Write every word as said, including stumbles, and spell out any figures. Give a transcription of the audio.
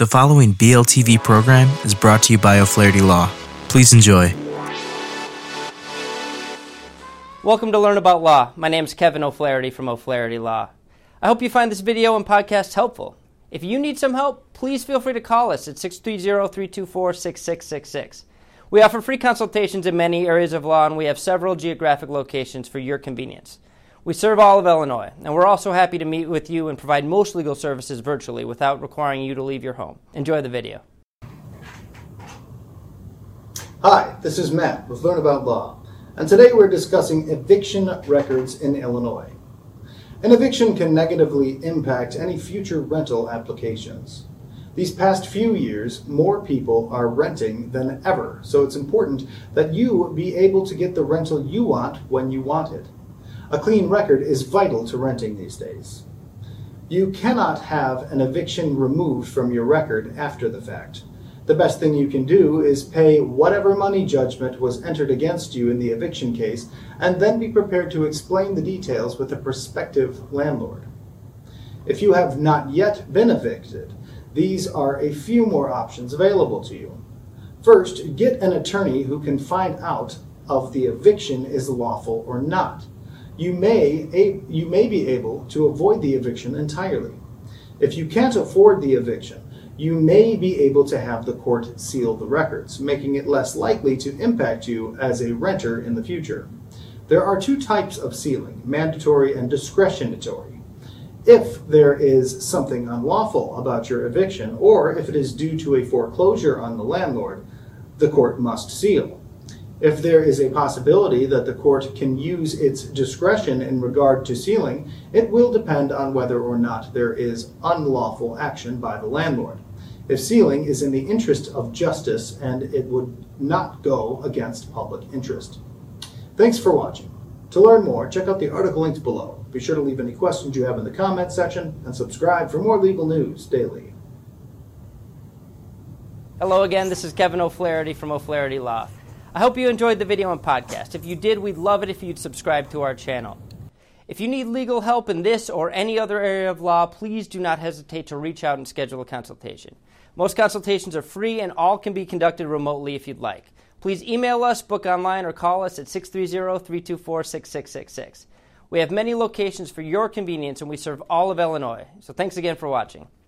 The following B L T V program is brought to you by O'Flaherty Law. Please enjoy. Welcome to Learn About Law. My name is Kevin O'Flaherty from O'Flaherty Law. I hope you find this video and podcast helpful. If you need some help, please feel free to call us at six three zero, three two four, six six six six. We offer free consultations in many areas of law, and we have several geographic locations for your convenience. We serve all of Illinois, and we're also happy to meet with you and provide most legal services virtually without requiring you to leave your home. Enjoy the video. Hi, this is Matt with Learn About Law, and today we're discussing eviction records in Illinois. An eviction can negatively impact any future rental applications. These past few years, more people are renting than ever, so it's important that you be able to get the rental you want when you want it. A clean record is vital to renting these days. You cannot have an eviction removed from your record after the fact. The best thing you can do is pay whatever money judgment was entered against you in the eviction case, and then be prepared to explain the details with a prospective landlord. If you have not yet been evicted, these are a few more options available to you. First, get an attorney who can find out if the eviction is lawful or not. You may, a, you may be able to avoid the eviction entirely. If you can't afford the eviction, you may be able to have the court seal the records, making it less likely to impact you as a renter in the future. There are two types of sealing, mandatory and discretionary. If there is something unlawful about your eviction, or if it is due to a foreclosure on the landlord, the court must seal. If there is a possibility that the court can use its discretion in regard to sealing, it will depend on whether or not there is unlawful action by the landlord. If sealing is in the interest of justice and it would not go against public interest. Thanks for watching. To learn more, check out the article links below. Be sure to leave any questions you have in the comments section and subscribe for more legal news daily. Hello again, this is Kevin O'Flaherty from O'Flaherty Law. I hope you enjoyed the video and podcast. If you did, we'd love it if you'd subscribe to our channel. If you need legal help in this or any other area of law, please do not hesitate to reach out and schedule a consultation. Most consultations are free and all can be conducted remotely if you'd like. Please email us, book online, or call us at six three zero, three two four, six six six six. We have many locations for your convenience and we serve all of Illinois. So thanks again for watching.